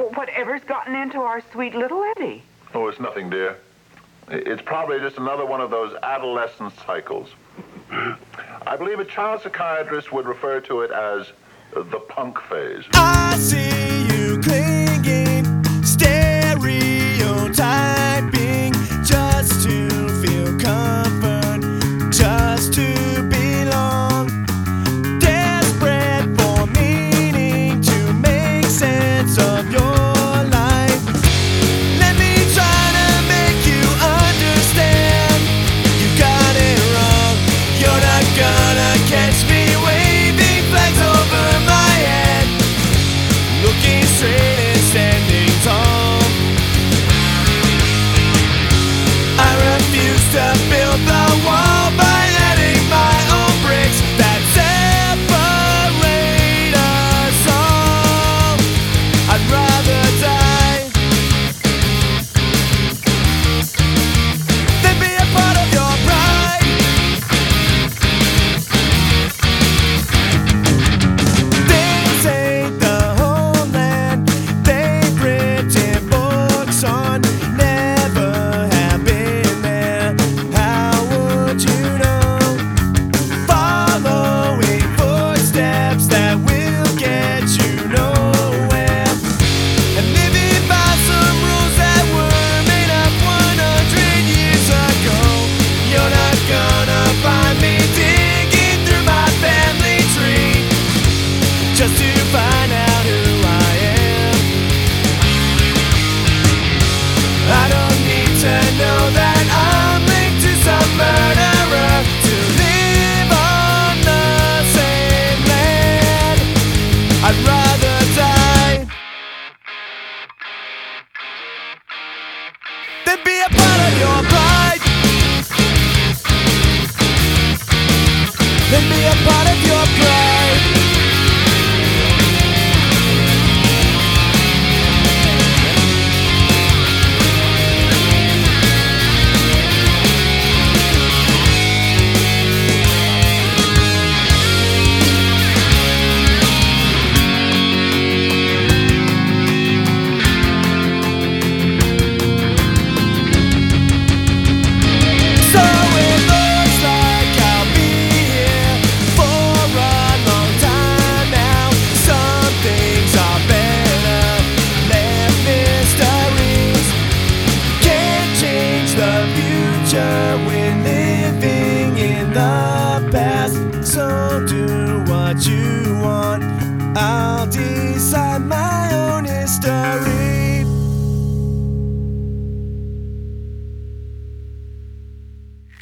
Whatever's gotten into our sweet little Eddie? Oh, it's nothing, dear. It's probably just another one of those adolescent cycles. I believe a child psychiatrist would refer to it as the punk phase. I see you clinging, stereotyping, just to feel comfort, just to belong. Desperate for meaning to make sense of your life. Let me try to make you understand. You got it wrong. You're not gonna catch me waving flags over my head, looking straight and standing tall. I refuse to build the wall by letting my own bricks that separate us all. I'd rather die than be a part of your pride. This ain't the homeland they've written books on. Never have been there. How would you know? Following footsteps that will get you nowhere, and living by some rules that were made up 100 years ago. You're not gonna find me digging through my family tree just to find out who I am. I don't need to know that I'm linked to some murderer to live on the same land. I'd rather die than be a part of your pride, than be a part of your pride. So it looks like I'll be here for a long time now. Some things are better left mysteries. Can't change the future, we're living in the past. So do what you want, I'll decide my own history.